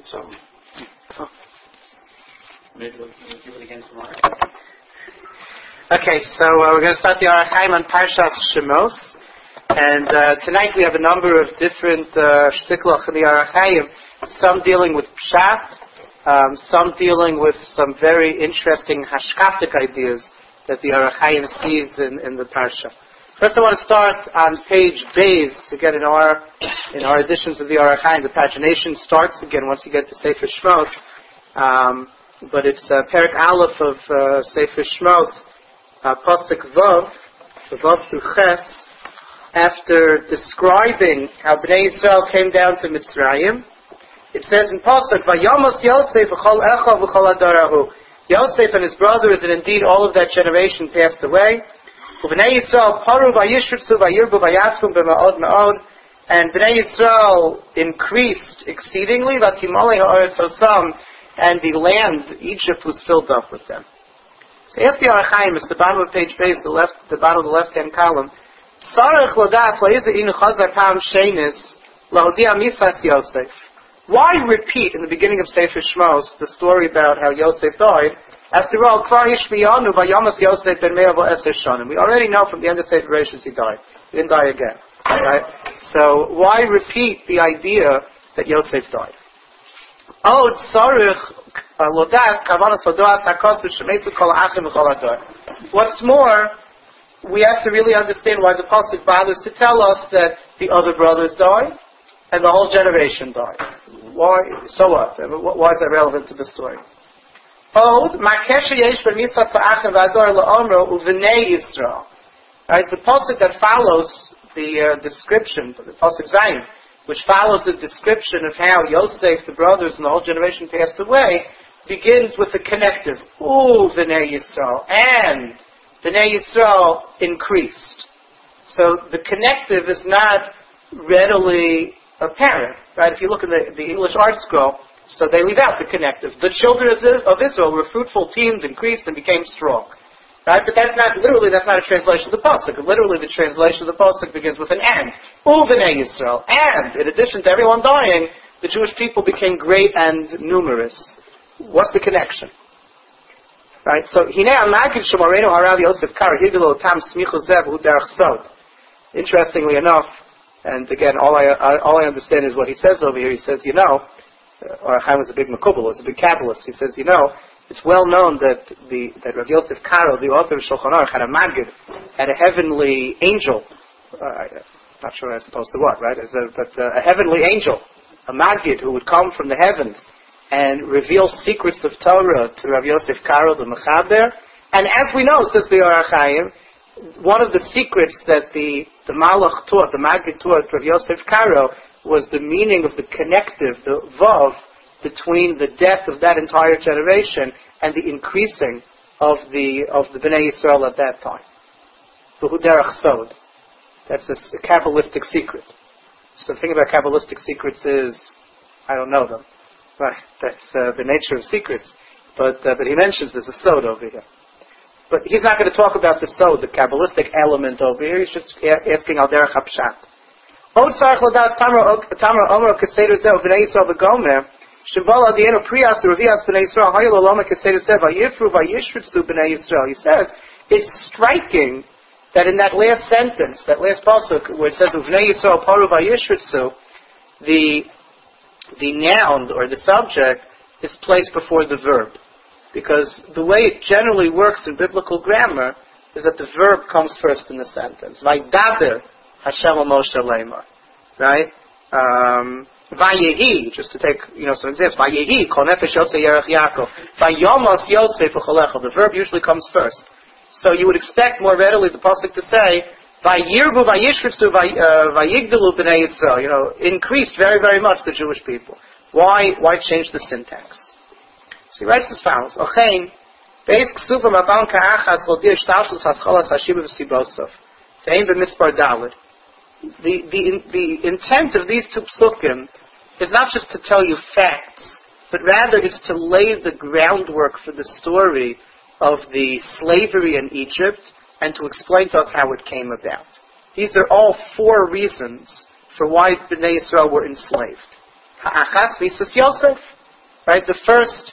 So maybe we'll do it again tomorrow. Okay, so we're going to start the Orach Chaim on Parshas Shemos, and tonight we have a number of different shtiklach in the Orach Chaim. Some dealing with pshat, some dealing with some very interesting hashkafic ideas that the Orach Chaim sees in the parsha. First, I want to start on page Beis. Again, in our editions of the Orach Chaim, the pagination starts again once you get to Sefer Shmos, but it's Perek Aleph of Sefer Shmos. Pasuk Vav through Ches, after describing how Bnei Yisrael came down to Mitzrayim, it says in Pasuk, Vayamos Yosef v'chol echa v'chol adarahu. Yosef and his brothers, and indeed all of that generation passed away. Bnei Yisrael paru vayishritzu vayirbu vayaskum b'ma'od ma'od. And Bnei Yisrael increased exceedingly, v'timolei ha'aretz osam, and the land, Egypt, was filled up with them. So after the Orach Chaim, it's the bottom of page base, the bottom of the left-hand column. Sarech lodas la'iza inu chazar pam shenis lahodia misas Yosef. Why repeat in the beginning of Sefer Shmos the story about how Yosef died? After all, kvar yishmiyanu vayamas Yosef ben me'ah v'eser shanim. We already know from the end of Sefer Rishon he died. He didn't die again. Right? So why repeat the idea that Yosef died? Od sarech lodas kavanas lodas hakosu shemesu kol achim v'chol adar. What's more, we have to really understand why the pasuk bothers to tell us that the other brothers died and the whole generation died. Why? So what? Why is that relevant to the story? Od makesha yesh b'misas ha'achim v'adar la'omro u'v'nei Yisrael. Right, the pasuk that follows the description, the pasuk Zayin, which follows the description of how Yosef, the brothers, and the whole generation passed away, begins with the connective, Ooh, B'nai Yisrael, and B'nai Yisrael increased. So the connective is not readily apparent, right? If you look at the English Art Scroll, so they leave out the connective. The children of Israel were fruitful, teemed, increased, and became strong. Right? But that's not a translation of the pasuk. Literally, the translation of the pasuk begins with an and. U'v'nei Yisrael. And, in addition to everyone dying, the Jewish people became great and numerous. What's the connection? Right? So, Hinei amagid shomorenu harav Yosef kar higelo tam smichu zev u'derech sod. Interestingly enough, and again, all I understand is what he says over here. He says, Orach Chaim was a big makubal, was a big Kabbalist. He says, it's well known that Rav Yosef Karo, the author of Shulchan Aruch, had a magid, had a heavenly angel. Not sure as opposed to what, right? But a heavenly angel, a magid who would come from the heavens and reveal secrets of Torah to Rav Yosef Karo, the Mechaber. And as we know, says the Orach Chaim, one of the secrets that the Malach taught, the magid taught Rav Yosef Karo, was the meaning of the connective, the vav, between the death of that entire generation and the increasing of the Bnei Yisrael at that time. V'huderach sod. That's a Kabbalistic secret. So the thing about Kabbalistic secrets is, I don't know them. Right? That's the nature of secrets. But he mentions there's a sod over here. But he's not going to talk about the sod, the Kabbalistic element over here. He's just asking al derech hapshat. Od tzarich lodas tamar omer keseder zeh Bnei Yisrael v'gomer. He says, it's striking that in that last sentence, that last pasuk, where it says, Uvnei Yisrael paru vayishritzu, the noun, or the subject, is placed before the verb. Because the way it generally works in biblical grammar is that the verb comes first in the sentence. Vaydaber Hashem al Moshe leimar. Right? Vayehi, just to take, some examples. Vayehi, kol nefesh yotzei yerech Yaakov. Vayomos Yosef v'cholecha. The verb usually comes first. So you would expect more readily the pasuk to say, Vayirbu vayishritzu vayigdalu b'nei Yisrael. Increased very, very much the Jewish people. Why change the syntax? So he writes as follows. Ochein, beis ksuva maban ka'achas lo dir shtalshus hascholas hashiva v'sibosov. Tein b'mispar daled. The intent of these two psukim is not just to tell you facts, but rather it's to lay the groundwork for the story of the slavery in Egypt and to explain to us how it came about. These are all four reasons for why Bnei Yisrael were enslaved. Ha'achas visas Yosef. Right? The first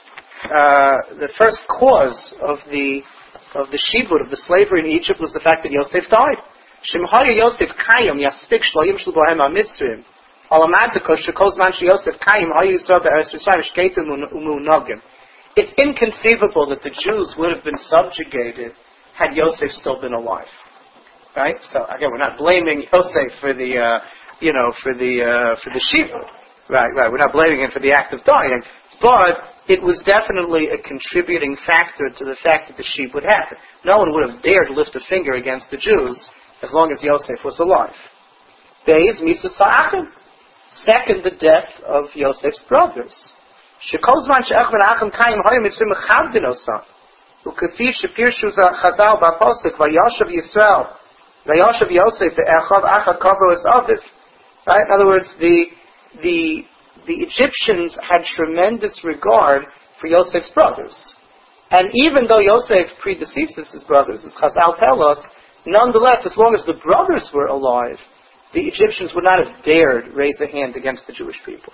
cause of the shibud, of the slavery in Egypt, was the fact that Yosef died. Shemhaya Yosef Kayim Yaspik Shloim Shlubohem HaMitzrim Alamadika Shekoz Man Yosef Kayim Hayu Yisrael Be'eretz Yisrael Shkeitim Umunogim. It's inconceivable that the Jews would have been subjugated had Yosef still been alive. Right? So again, we're not blaming Yosef for the shibud. Right. We're not blaming him for the act of dying, but it was definitely a contributing factor to the fact that the sheep would happen. No one would have dared lift a finger against the Jews as long as Yosef was alive. Beis Misa Sa'achim. Second, the death of Yosef's brothers. Shekozman she'echven achim kayim hoyim mitzvim mechavdin osam. Ukefi shepirshu chazal ba'posik vayoshav Yisrael vayoshav Yosef ve'echav achad kavro es aviv. Right? In other words, the Egyptians had tremendous regard for Yosef's brothers. And even though Yosef predeceases his brothers, as Chazal tell us, nonetheless, as long as the brothers were alive, the Egyptians would not have dared raise a hand against the Jewish people.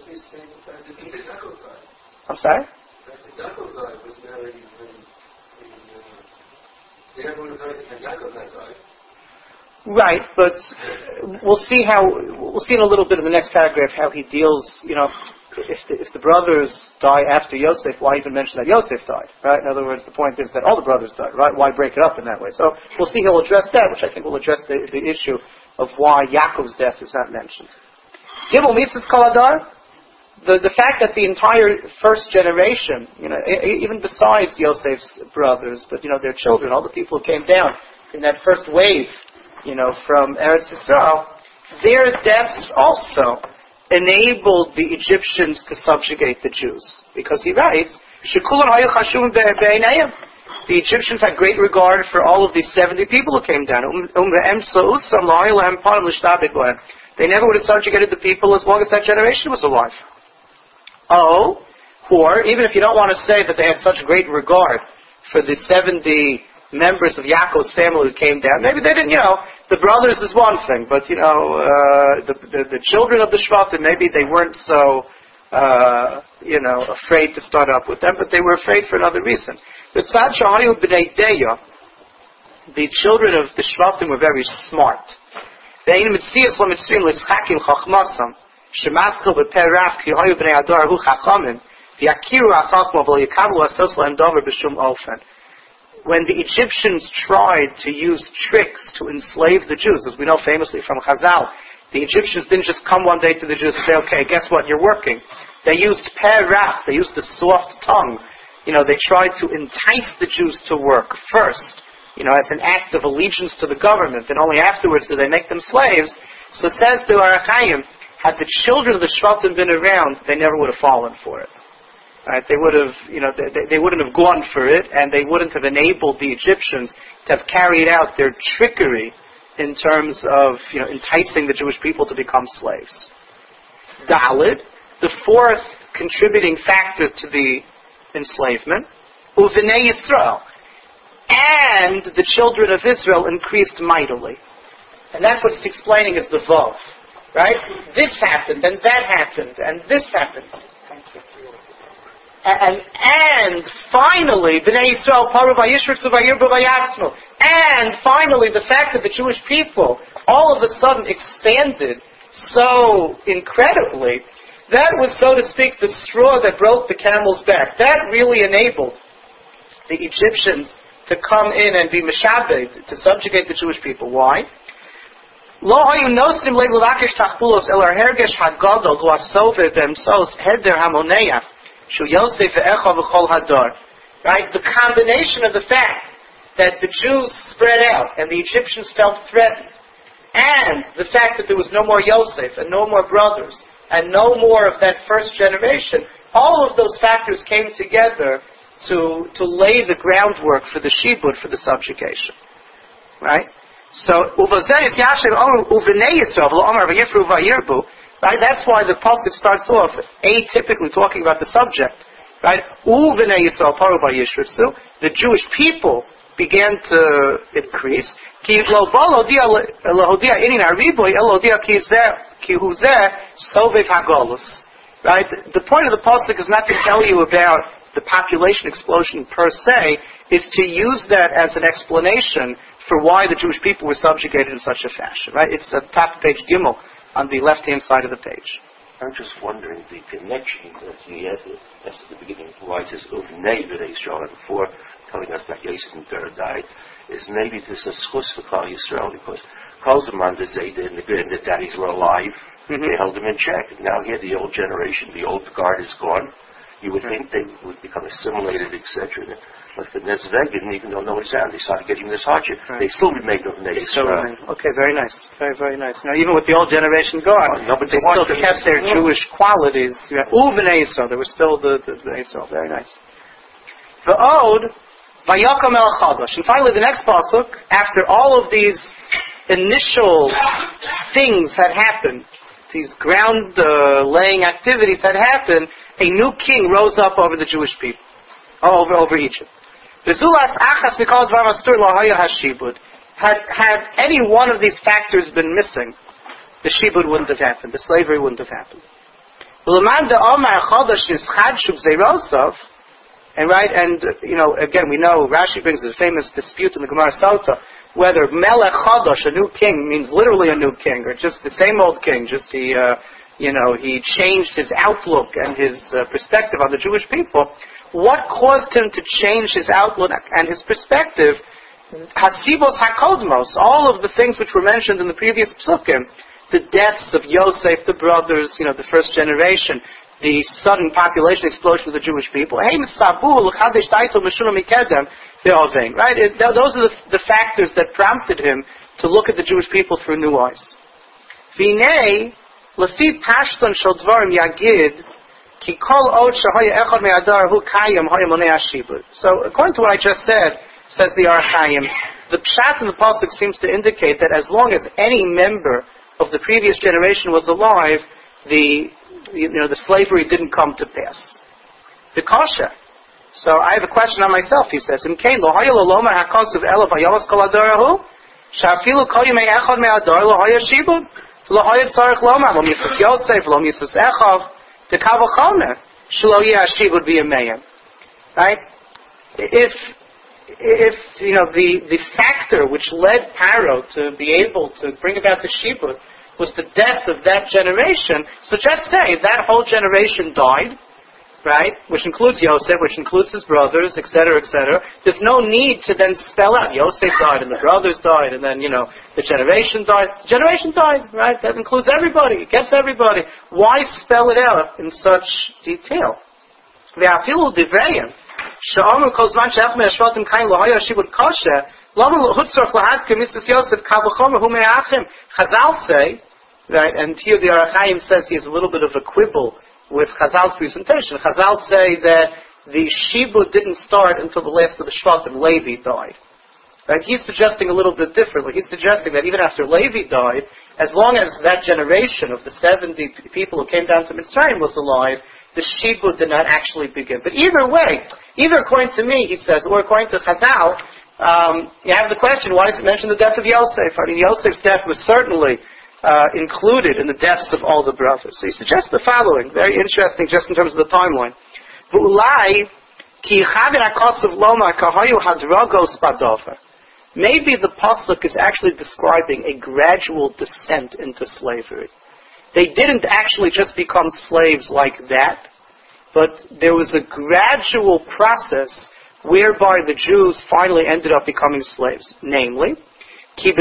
I'm sorry? Right, but we'll see in a little bit in the next paragraph how he deals, if the brothers die after Yosef, why even mention that Yosef died, right? In other words, the point is that all the brothers died, right? Why break it up in that way? So we'll see he'll address that, which I think will address the issue of why Yaakov's death is not mentioned. Gimel Mitzvahs Kol Hadar, the fact that the entire first generation, even besides Yosef's brothers, but their children, all the people who came down in that first wave, from Eretz Yisrael, their deaths also enabled the Egyptians to subjugate the Jews. Because he writes, the Egyptians had great regard for all of these 70 people who came down. They never would have subjugated the people as long as that generation was alive. Or even if you don't want to say that they had such great regard for the 70 members of Yaakov's family who came down, maybe they didn't, the brothers is one thing, but, the children of the Shvatim, maybe they weren't so, afraid to start up with them, but they were afraid for another reason. The children of the Shvatim were very smart. When the Egyptians tried to use tricks to enslave the Jews, as we know famously from Chazal, the Egyptians didn't just come one day to the Jews and say, okay, guess what, you're working. They used perach, they used the soft tongue. They tried to entice the Jews to work first, as an act of allegiance to the government, and only afterwards did they make them slaves. So says the Arachayim, had the children of the Shvatim been around, they never would have fallen for it. Right? They would have, they wouldn't have gone for it, and they wouldn't have enabled the Egyptians to have carried out their trickery in terms of, enticing the Jewish people to become slaves. Dalid, the fourth contributing factor to the enslavement, Uvinei Yisrael, and the children of Israel increased mightily. And that's what it's explaining as the Vav. Right? This happened, and that happened, and this happened. And finally, Bnei Yisrael paru vayishritzu vayirbu vayatzmu. And finally, the fact that the Jewish people all of a sudden expanded so incredibly, that was, so to speak, the straw that broke the camel's back. That really enabled the Egyptians to come in and be meshabed, to subjugate the Jewish people. Why? Lo hayu nosim le'lulakish tachpulos el hergesh hagadol hu asove b'emsos heder hamoneach. Right? The combination of the fact that the Jews spread out and the Egyptians felt threatened, and the fact that there was no more Yosef and no more brothers and no more of that first generation, all of those factors came together to lay the groundwork for the shibud, for the subjugation. Right? So, right? That's why the pasuk starts off atypically talking about the subject. Right? The Jewish people began to increase. Right? The point of the pasuk is not to tell you about the population explosion per se, is to use that as an explanation for why the Jewish people were subjugated in such a fashion. Right? It's at top of page Gimel on the left-hand side of the page. I'm just wondering the connection that he had at the beginning of why it says Uvnei B'nai Yisrael before telling us that Yosef and Dura died, is maybe this is schus for Klal Yisrael because Kol Zaman the Zayda and the daddies were alive. Mm-hmm. They held him in check. Now here the old generation, the old guard is gone. You would think they would become assimilated, etc. But the Nezvegin, even though nobody's out, they started getting this hardship. Right. They still remain of Bnei Yisrael. Okay, very nice. Very, very nice. Now, even with the old generation gone, but they still kept their Jewish qualities. Bnei Yisrael, they were still the Bnei Yisrael. Very nice. V'od, Vayakam el Chadash. And finally, the next pasuk, after all of these initial things had happened, these ground-laying activities had happened, a new king rose up over the Jewish people, over Egypt. Had any one of these factors been missing, the shibud wouldn't have happened, the slavery wouldn't have happened. And again, we know Rashi brings the famous dispute in the Gemara Sota whether Melech Chadash, a new king, means literally a new king, or just the same old king, just he changed his outlook and his perspective on the Jewish people. What caused him to change his outlook and his perspective? Hasibos HaKodmos, all of the things which were mentioned in the previous psukim, the deaths of Yosef, the brothers, the first generation, the sudden population explosion of the Jewish people. Right? Those are the factors that prompted him to look at the Jewish people through new eyes. So, according to what I just said, says the Ar Chaim, the pshat in the pasuk seems to indicate that as long as any member of the previous generation was alive, the slavery didn't come to pass. The kasha. So I have a question on myself, he says. Right? If the factor which led Paro to be able to bring about the shibud was the death of that generation, so just say that whole generation died, right? Which includes Yosef, which includes his brothers, etc., etc. There's no need to then spell out Yosef died and the brothers died and then the generation died. The generation died, right? That includes everybody. It gets everybody. Why spell it out in such detail? Chazal say, right, and here the Ar Chaim says he has a little bit of a quibble with Chazal's presentation. Chazal say that the shibud didn't start until the last of the Shvatim, Levi, died. Right? He's suggesting a little bit differently. He's suggesting that even after Levi died, as long as that generation of the 70 people who came down to Mitzrayim was alive, the shibud did not actually begin. But either way, either according to me, he says, or according to Chazal, you have the question, why does it mention the death of Yosef? I mean, Yosef's death was certainly included in the deaths of all the brothers. So he suggests the following, very interesting just in terms of the timeline. Maybe the pasuk is actually describing a gradual descent into slavery. They didn't actually just become slaves like that, but there was a gradual process whereby the Jews finally ended up becoming slaves. Namely, the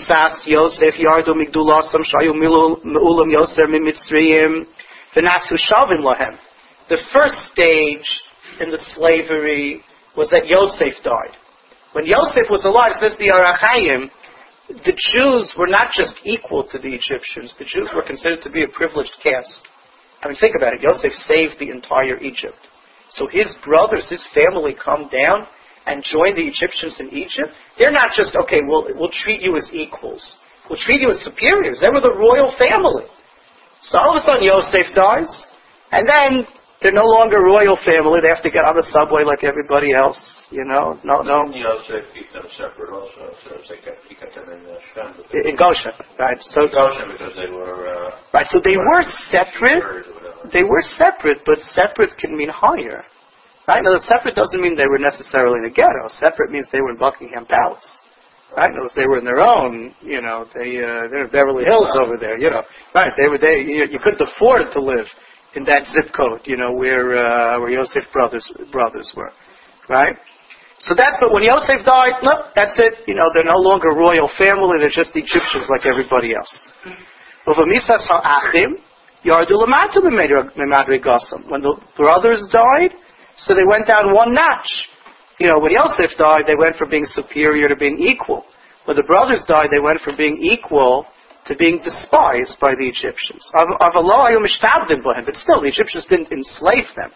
first stage in the slavery was that Yosef died. When Yosef was alive, says the Ar Chaim, the Jews were not just equal to the Egyptians. The Jews were considered to be a privileged caste. I mean, think about it. Yosef saved the entire Egypt. So his brothers, his family come down and join the Egyptians in Egypt. They're not just, okay, we'll treat you as equals. We'll treat you as superiors. They were the royal family. So all of a sudden Yosef dies, and then they're no longer a royal family. They have to get on the subway like everybody else. No. Yosef keep them separate also. So he kept them in Shem. In Goshen, right? So Goshen because they were right. So they were separate. they were separate, but separate can mean higher. Right? Now, separate doesn't mean they were necessarily in a ghetto. Separate means they were in Buckingham Palace. Right? In other words, they were in their own, they're in Beverly Hills over there, Right? You couldn't afford to live in that zip code, where Yosef brothers were. Right? So but when Yosef died, no, that's it. They're no longer royal family, they're just Egyptians like everybody else. When the brothers died, so they went down one notch. When Yosef died, they went from being superior to being equal. When the brothers died, they went from being equal to being despised by the Egyptians. But still, the Egyptians didn't enslave them.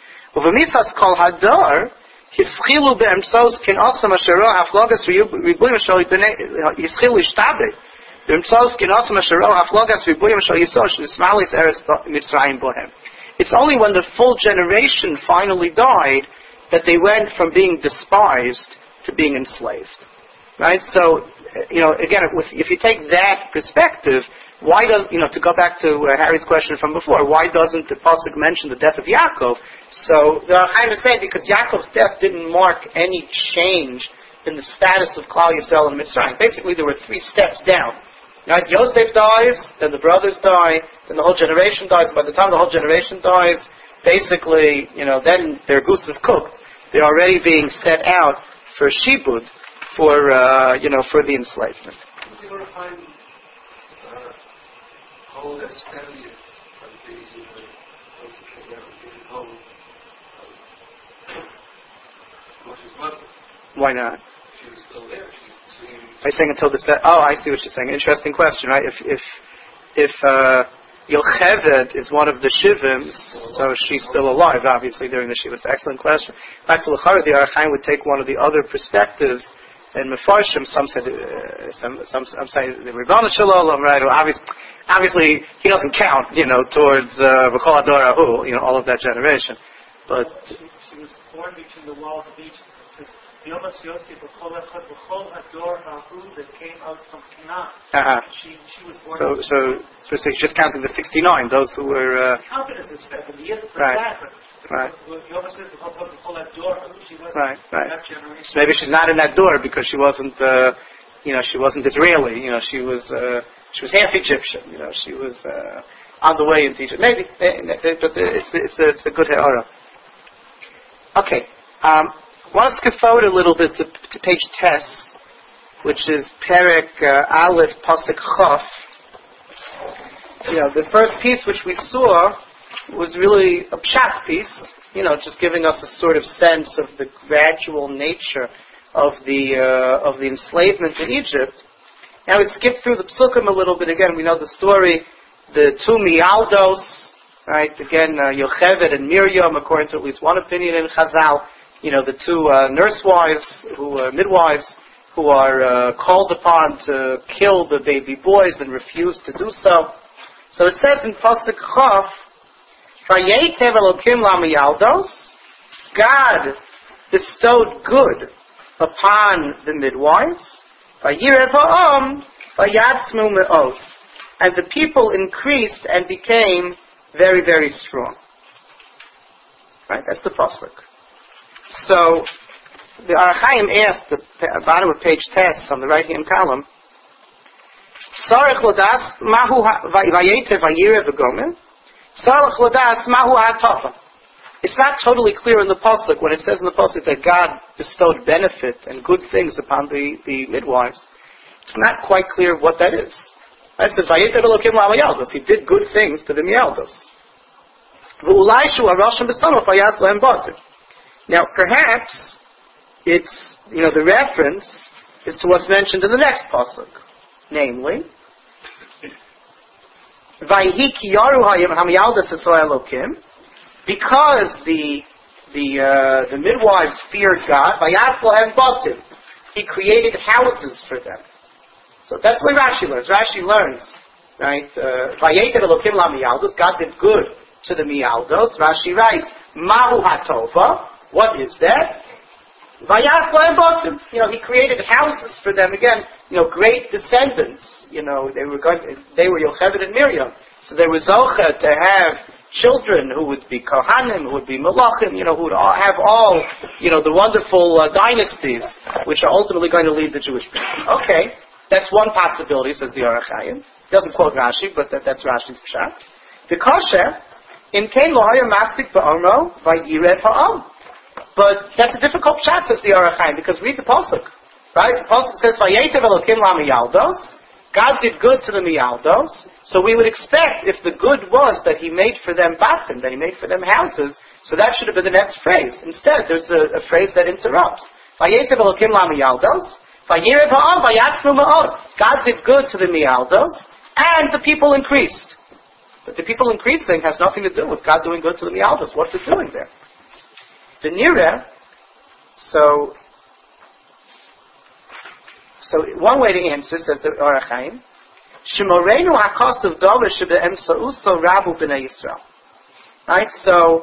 It's only when the full generation finally died that they went from being despised to being enslaved. Right? So, again, if you take that perspective, why does, to go back to Harry's question from before, why doesn't the Pasuk mention the death of Yaakov? So, the Chaim is saying because Yaakov's death didn't mark any change in the status of Klal Yisrael and Mitzrayim. Basically, there were 3 steps down. Right? Yosef dies, then the brothers die, then the whole generation dies. By the time the whole generation dies, basically, then their goose is cooked. They're already being set out for shibud, for the enslavement. Why not? She was still there. Are you saying until the set? Oh, I see what you're saying. Interesting question, right? If Yocheved is one of the Shivims, so she's still alive, obviously, during the Shiva. Excellent question. Back to L'chara, the Archaim would take one of the other perspectives, and Mefarshim, some say the Rebbeinu Shalom, right? Or obviously, he doesn't count, towards V'chol Ador Ahu, all of that generation. But she was born between the walls of Egypt. It says, Yomas Yosef V'chol Ador Ahu that came out from Canaan. She was born. So she's just counting the 69, those who were. Counted as a 70 years, right. Right. Right. So maybe she's not in that door because she wasn't, she wasn't Israeli. She was half Egyptian. She was on the way into Egypt. Maybe, but it's a good ha'ara. Okay. I want to skip forward a little bit to page Tes, which is Perek Aleph Pasuk Chaf. The first piece which we saw was really a pshat piece, just giving us a sort of sense of the gradual nature of the enslavement in Egypt. Now we skip through the psukim a little bit again. We know the story, the 2 mialdos, right? Again, Yocheved and Miriam, according to at least one opinion in Chazal, the 2 nurse wives, midwives, who are called upon to kill the baby boys and refuse to do so. So it says in Pasuk Chaf, Vayetev Elokim Lamiyaldos, God bestowed good upon the midwives, Vayirev Ha'am, Vayatzmu Me'od, and the people increased and became very, very strong. Right, that's the pasuk. So the Archaim asked, the bottom of page Tes on the right-hand column, Sarech Lodas Mahu Vayetev Vayirev V'Gomen. It's not totally clear in the pasuk when it says in the pasuk that God bestowed benefit and good things upon the midwives. It's not quite clear what that is. It says He did good things to the mialdos. Now perhaps it's the reference is to what's mentioned in the next pasuk, namely. Because the midwives feared God, He created houses for them. So that's what Rashi learns. Rashi learns, right? God did good to the mialdos. Rashi writes, Mahu hatova. What is that? He created houses for them. Again, great descendants. They were Yocheved and Miriam. So they were zocha to have children who would be Kohanim, who would be Malachim, who would have all, the wonderful dynasties, which are ultimately going to lead the Jewish people. Okay, that's one possibility, says the Orach Chaim. He doesn't quote Rashi, but that's Rashi's pshat. The Kosher, in Kain Lohaya Masik Ba'ormo, Vayired Ha'am. But that's a difficult pshat, says the Orach Chaim, because read the Pasuk. Right? The Pasuk says, Vayetev Elokim LaMiyaldos. God did good to the Miyaldos, so we would expect if the good was that He made for them batim, that He made for them houses, so that should have been the next phrase. Instead, there's a phrase that interrupts. Vayetev Elokim LaMiyaldos, Vayirev Ha'am, Vayatzmu Ma'od. God did good to the Miyaldos, and the people increased. But the people increasing has nothing to do with God doing good to the Miyaldos. What's it doing there? The Nireh, so one way to answer, says the Orach Chaim, Shemorenu HaKosav Dover Shebe'em Sa'uso Rabu B'nai Yisrael. Right? So,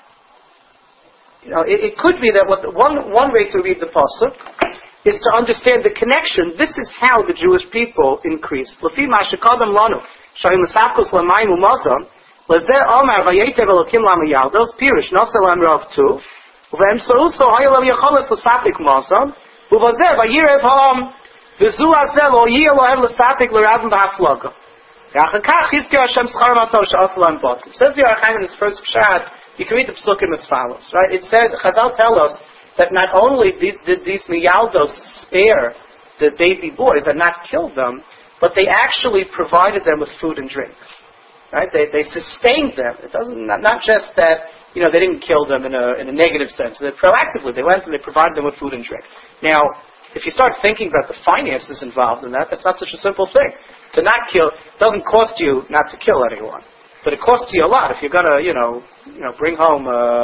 it could be that one way to read the Pasuk is to understand the connection. This is how the Jewish people increased. L'fi ma shekadam lanu, shahim l'sapkos l'mayim u'mazon, l'zeh omar vayetev elokim l'mayaldos, pirish nosel amrav tu, u'v'em sa'uso hayel yacholes l'sapik mazon, u'vazeh vayirev ha'am, v'zu azeh lo yiyeh lohem l'sapik l'ravim b'hafloga. Yachakach yizkir Hashem schar matov she'asel l'hem botim. Says the Orach Chaim in his first pshat, you can read the psukim as follows, right? It said, Chazal tell us, that not only did these Miyaldos spare the baby boys and not kill them, but they actually provided them with food and drink. Right? They sustained them. It doesn't not just that they didn't kill them in a negative sense. They proactively they went and they provided them with food and drink. Now, if you start thinking about the finances involved in that's not such a simple thing. To not kill doesn't cost you not to kill anyone, but it costs you a lot if you're gonna bring home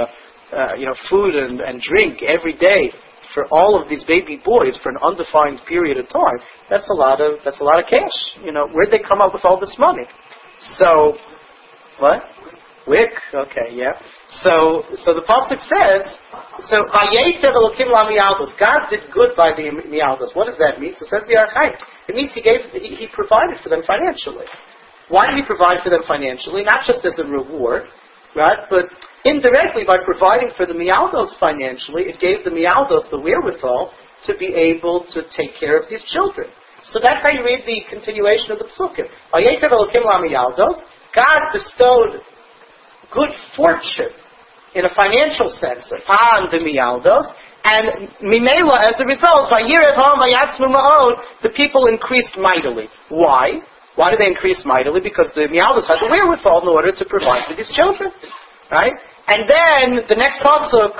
food and drink every day for all of these baby boys for an undefined period of time. That's a lot of cash. Where'd they come up with all this money? So, what? Wick? Okay, yeah. So the Pasuk says, Vayetev Elokim LaMiyaldos. God did good by the Miyaldos. What does that mean? So it says the Orach Chaim. It means He provided for them financially. Why did He provide for them financially? Not just as a reward, right? But indirectly, by providing for the Miyaldos financially, it gave the Miyaldos the wherewithal to be able to take care of these children. So that's how you read the continuation of the Psukim. Vayetev Elokim LaMiyaldos. God bestowed good fortune in a financial sense upon the Miyaldos, and Mimela, as a result, Vayirev Ha'am Vayatzmu Ma'od, the people increased mightily. Why? Why did they increase mightily? Because the Miyaldos had the wherewithal in order to provide for these children. Right? And then the next pasuk,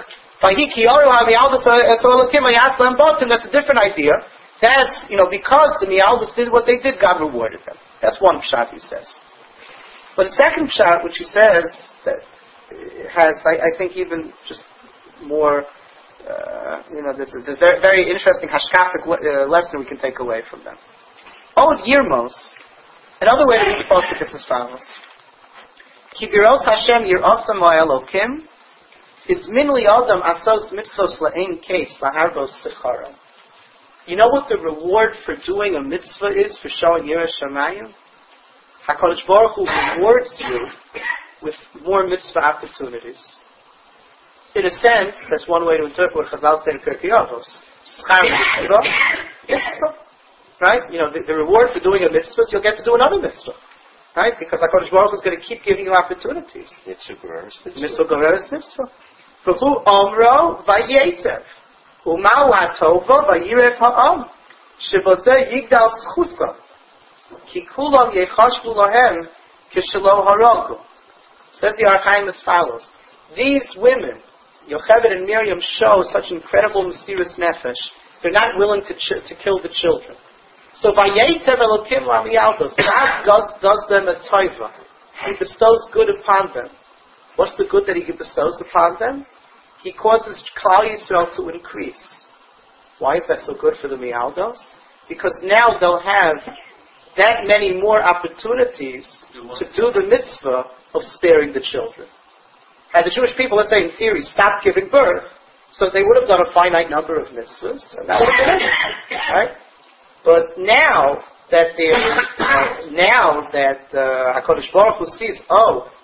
that's a different idea. That's, because the Miyaldos did what they did, God rewarded them. That's one pshat he says. But the second pshat, which he says, that has, I think, even just more, this is a very, very interesting hashkafic lesson we can take away from them. Od Yirmos, another way to read the pasuk is as follows. Kibiros Hashem Yirosam Elokim is minli Adam asos mitzvos la'ein kates la'arbos sechara. You know what the reward for doing a mitzvah is, for showing Yiras Shamayim? HaKadosh Baruch Hu rewards you with more mitzvah opportunities. In a sense, that's one way to interpret what Chazal said in Pirkei Avos. Schar mitzvah. Right? The reward for doing a mitzvah is you'll get to do another mitzvah. Right? Because HaKadosh Baruch Hu is going to keep giving you opportunities. Mitzvah Goreres mitzvah. V'hu omro vayetev. U'mau ha'tova vayirev ha'am. Shebozeh yigdal schusa. Ki kulam yechashvu lahem kishelo haragu. Says the Orach Chaim as follows. These women, Yocheved and Miriam, show such incredible Mesiras Nefesh. They're not willing to kill the children. So Vayetev Elokim LaMiyaldos, God does them a toiva. He bestows good upon them. What's the good that He bestows upon them? He causes Klal Yisrael to increase. Why is that so good for the Miyaldos? Because now they'll have that many more opportunities to do the mitzvah of sparing the children. Had the Jewish people, let's say in theory, stopped giving birth, so they would have done a finite number of mitzvahs, and that would have been it. Right? But now that HaKadosh Baruch Hu sees,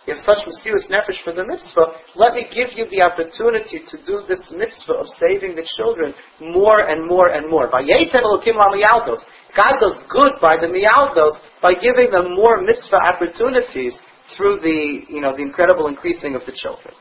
you have such mesirus nefesh for the mitzvah, let me give you the opportunity to do this mitzvah of saving the children more and more and more. God does good by the miyaldos by giving them more mitzvah opportunities through the incredible increasing of the children.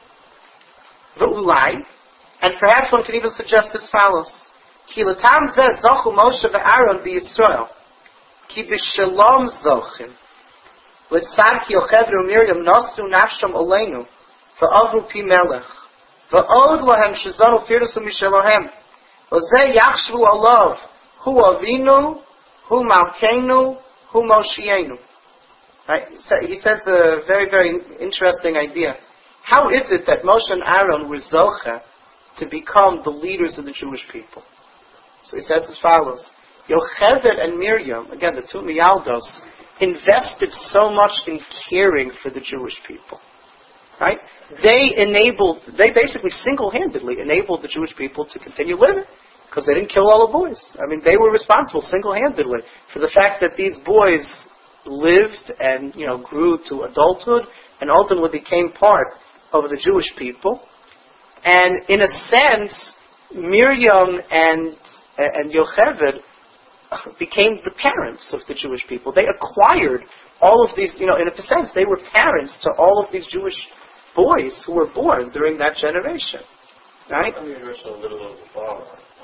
And perhaps one can even suggest as follows. Ki l'tam zeh zochu Moshe ve'Aaron b'Yisrael. Ki b'shalom zochim. L'tzad ki Yocheved u'Miriam nosu nafsham oleinu. V'avru pi melech. V'od lohem shezonu firdusu mishalohem. V'zeh yachshvu alav. Hu avinu, hu malkeinu, hu Moshienu. Right? He says a very, very interesting idea. How is it that Moshe and Aaron were zocha to become the leaders of the Jewish people? So he says as follows. Yocheved and Miriam, again the two miyaldos, invested so much in caring for the Jewish people. Right? They basically single-handedly enabled the Jewish people to continue living, because they didn't kill all the boys. I mean, they were responsible single-handedly for the fact that these boys lived and grew to adulthood and ultimately became part of the Jewish people. And in a sense, Miriam and Yocheved became the parents of the Jewish people. They acquired all of these, in a sense, they were parents to all of these Jewish boys who were born during that generation. Right? I mean, there's a little of the father,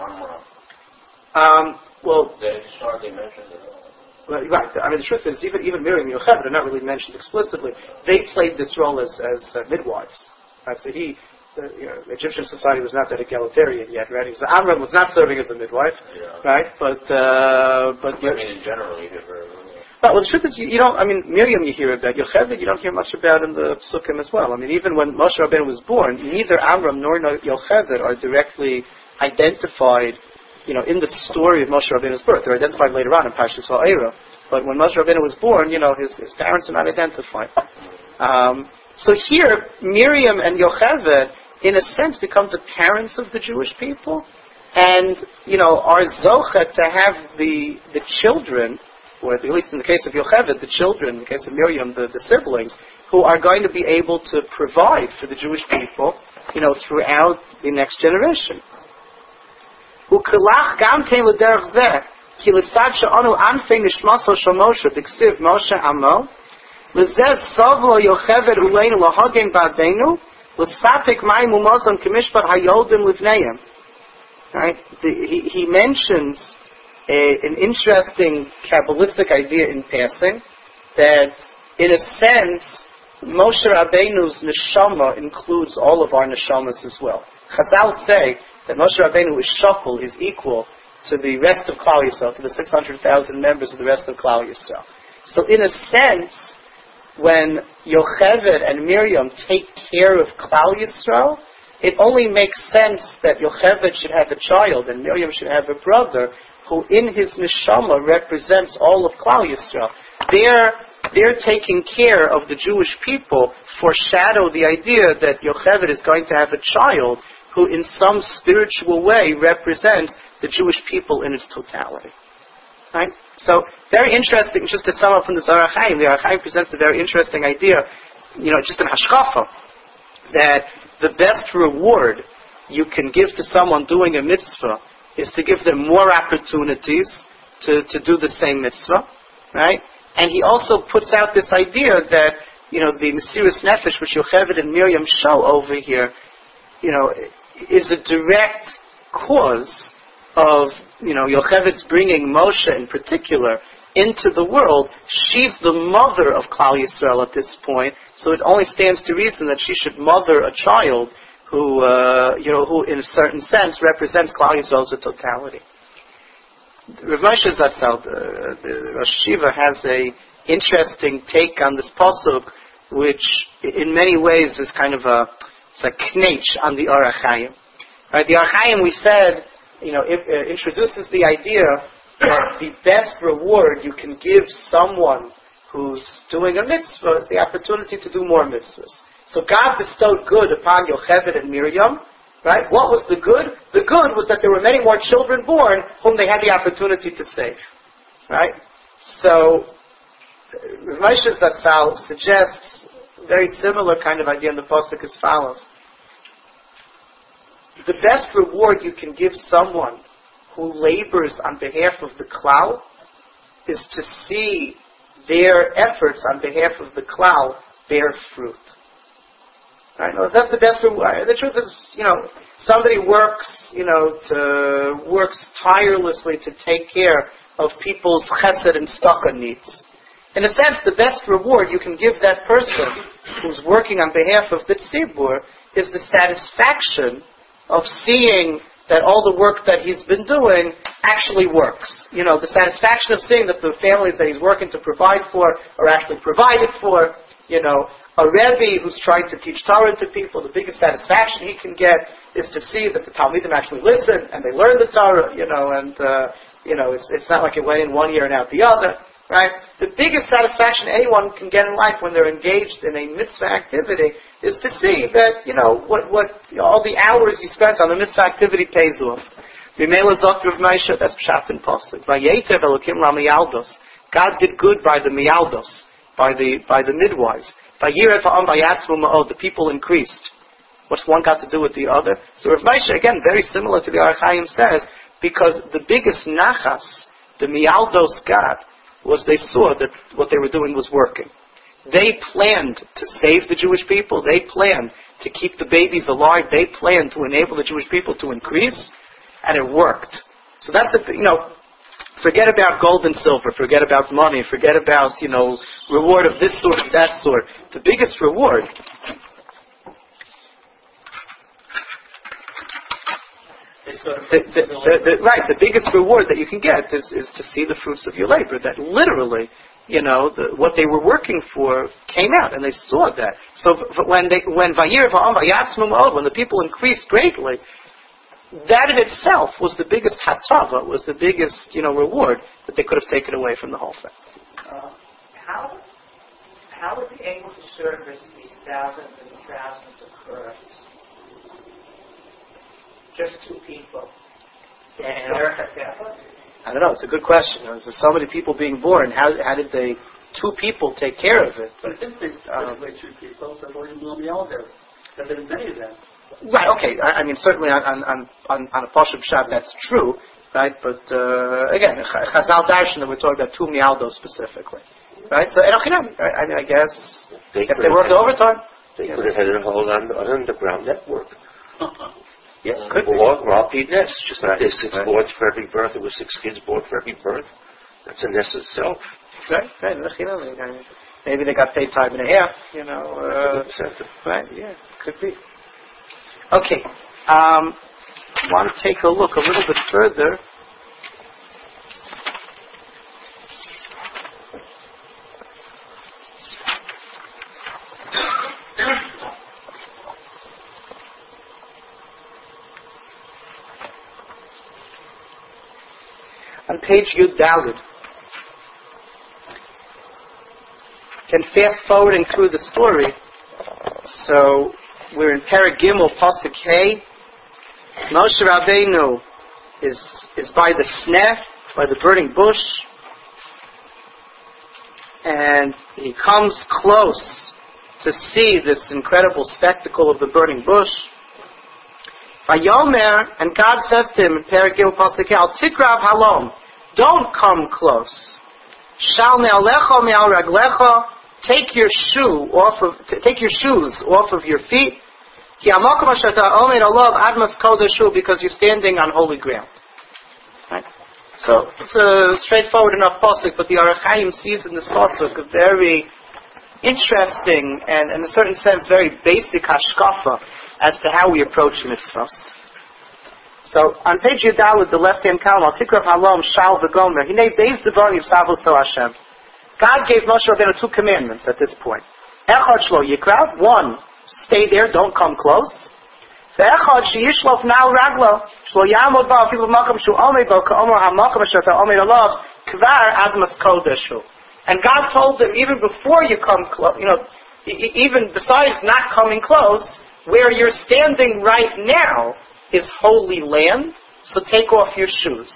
well, they hardly mentioned it all. Right. I mean, the truth is, even Miriam and Yocheved are not really mentioned explicitly. They played this role as midwives. Right? So Egyptian society was not that egalitarian yet, right? Amram was not serving as a midwife, right? But I mean, in general, you hear well, the truth is, Miriam you hear about. Yocheved you don't hear much about in the Psukim as well. I mean, even when Moshe Rabbeinu was born, neither Amram nor Yocheved are directly identified, in the story of Moshe Rabbeinu's birth. They're identified later on in Parshas Va'era. But when Moshe Rabbeinu was born, his parents are not identified. So here, Miriam and Yocheved, in a sense, become the parents of the Jewish people, and are zocha to have the children, or at least in the case of Yocheved, the children, in the case of Miriam, the siblings, who are going to be able to provide for the Jewish people, throughout the next generation. U'kelach gam kein l'derech zeh, ki l'tzad she'anu anfei nishmaso shel Moshe, d'ksiv Moshe amo, l'zeh sovlo Yocheved uleinu l'hagim ba'adenu, l'sapik mayim u'mozon k'mishpat hayodim livneim. Right? He mentions an interesting Kabbalistic idea in passing, that in a sense, Moshe Rabbeinu's neshama includes all of our neshamas as well. Chazal say that Moshe Rabbeinu is equal to the rest of Klal Yisrael, to the 600,000 members of the rest of Klal Yisrael. So in a sense, when Yocheved and Miriam take care of Klal Yisrael, it only makes sense that Yocheved should have a child and Miriam should have a brother who in his neshama represents all of Klal Yisrael. They're taking care of the Jewish people foreshadow the idea that Yocheved is going to have a child who in some spiritual way represents the Jewish people in its totality. Right? So, very interesting, just to sum up from the Zohar HaChaim, the Zohar HaChaim presents a very interesting idea, just an hashkafa, that the best reward you can give to someone doing a mitzvah is to give them more opportunities to do the same mitzvah, right? And he also puts out this idea that, the Mesirus Nefesh, which Yocheved and Miriam show over here, is a direct cause of, Yocheved's bringing Moshe in particular into the world. She's the mother of Klal Yisrael at this point, so it only stands to reason that she should mother a child who in a certain sense represents Klal Yisrael as a totality. Rav Moshe Zatzal, the Rosh Yeshiva, has a interesting take on this pasuk, which in many ways is kind of it's a knetch on the Or HaChaim. Right, the Or HaChaim, we said, introduces the idea that the best reward you can give someone who's doing a mitzvah is the opportunity to do more mitzvahs. So God bestowed good upon Yocheved and Miriam. Right? What was the good? The good was that there were many more children born whom they had the opportunity to save. Right? So, Rav Moshe Zatzal suggests Very similar kind of idea in the pasuk as follows. The best reward you can give someone who labors on behalf of the klal is to see their efforts on behalf of the klal bear fruit. Right? That's the best reward. The truth is, somebody works tirelessly to take care of people's chesed and tzedakah needs. In a sense, the best reward you can give that person who's working on behalf of the tzibur is the satisfaction of seeing that all the work that he's been doing actually works. The satisfaction of seeing that the families that he's working to provide for are actually provided for. A Rebbe who's trying to teach Torah to people, the biggest satisfaction he can get is to see that the Talmidim actually listen and they learn the Torah, it's not like it went in one ear and out the other, right? The biggest satisfaction anyone can get in life when they're engaged in a mitzvah activity is to see that, what all the hours you spent on the mitzvah activity pays off. V'mela Zokter of Moshe, that's Pshat and Pasuk. Vayetev Elokim LaMiyaldos. God did good by the Miyaldos, by the midwives. The people increased. What's one got to do with the other? So Rav Moshe, again, very similar to the Aruch Chaim says, because the biggest nachas the Miyaldos got was they saw that what they were doing was working. They planned to save the Jewish people. They planned to keep the babies alive. They planned to enable the Jewish people to increase, and it worked. So that's forget about gold and silver, forget about money, forget about, reward of this sort, that sort. The biggest reward the biggest reward that you can get is to see the fruits of your labor, that literally, what they were working for came out, and they saw that. So when the people increased greatly, that in itself was the biggest hatava, was the biggest, reward that they could have taken away from the whole thing. How were they able to service these thousands and thousands of births? Just two people. I don't know. It's a good question. There's so many people being born. How did two people take care of it? But since they started with two people, so there have been many of them. Right. Okay. I mean, certainly on a Pashup Pshat that's true, right? But again, Chazal Darshan that we're talking about two Mialdos specifically, right? So I guess if they worked overtime, they could have had a whole underground network. Yeah, could be. Raw feed nests, just like this. 6 boards for every birth. It was 6 kids born for every birth. That's a nest itself. Right. Maybe they got paid time and a half. Right. Yeah, could be. Okay. I want to take a look a little bit further. On page Yud Daled, can fast forwarding through the story. So we're in Perek Gimel Pasuk Hey. Moshe Rabbeinu is by the sneh, by the burning bush, and he comes close to see this incredible spectacle of the burning bush. Vayomer, and God says to him in Perek Gimel Pasuk Al Tikrav Halom, don't come close. Shal ne'alecha me'al raglecha, take your shoes off of your feet. Ki hamakom asher ta omed alav admas kodeshu, because you're standing on holy ground. Right? So it's a straightforward enough pasuk, but the Aruch Chaim sees in this pasuk a very interesting and, in a certain sense, very basic hashkafa as to how we approach mitzvahs. So on page Yudal, the left-hand column, Al Tikrav Halom Shal V'Gomer, Hinei Beis Devarim Yisavu So Hashem. God gave Moshe Rabbeinu 2 commandments at this point. Echad Shlo Yikrav, 1, stay there, don't come close. Ve'echad Sheyishlof Nal Raglo, Shlo Yamod Ba Afilu Makam Shu Omed Bo Ka'omer HaMakam Asher Ta'omed Alav Kvar Admas Kodeshu. And God told them, even before you come close, even besides not coming close, where you're standing right now is holy land, so take off your shoes.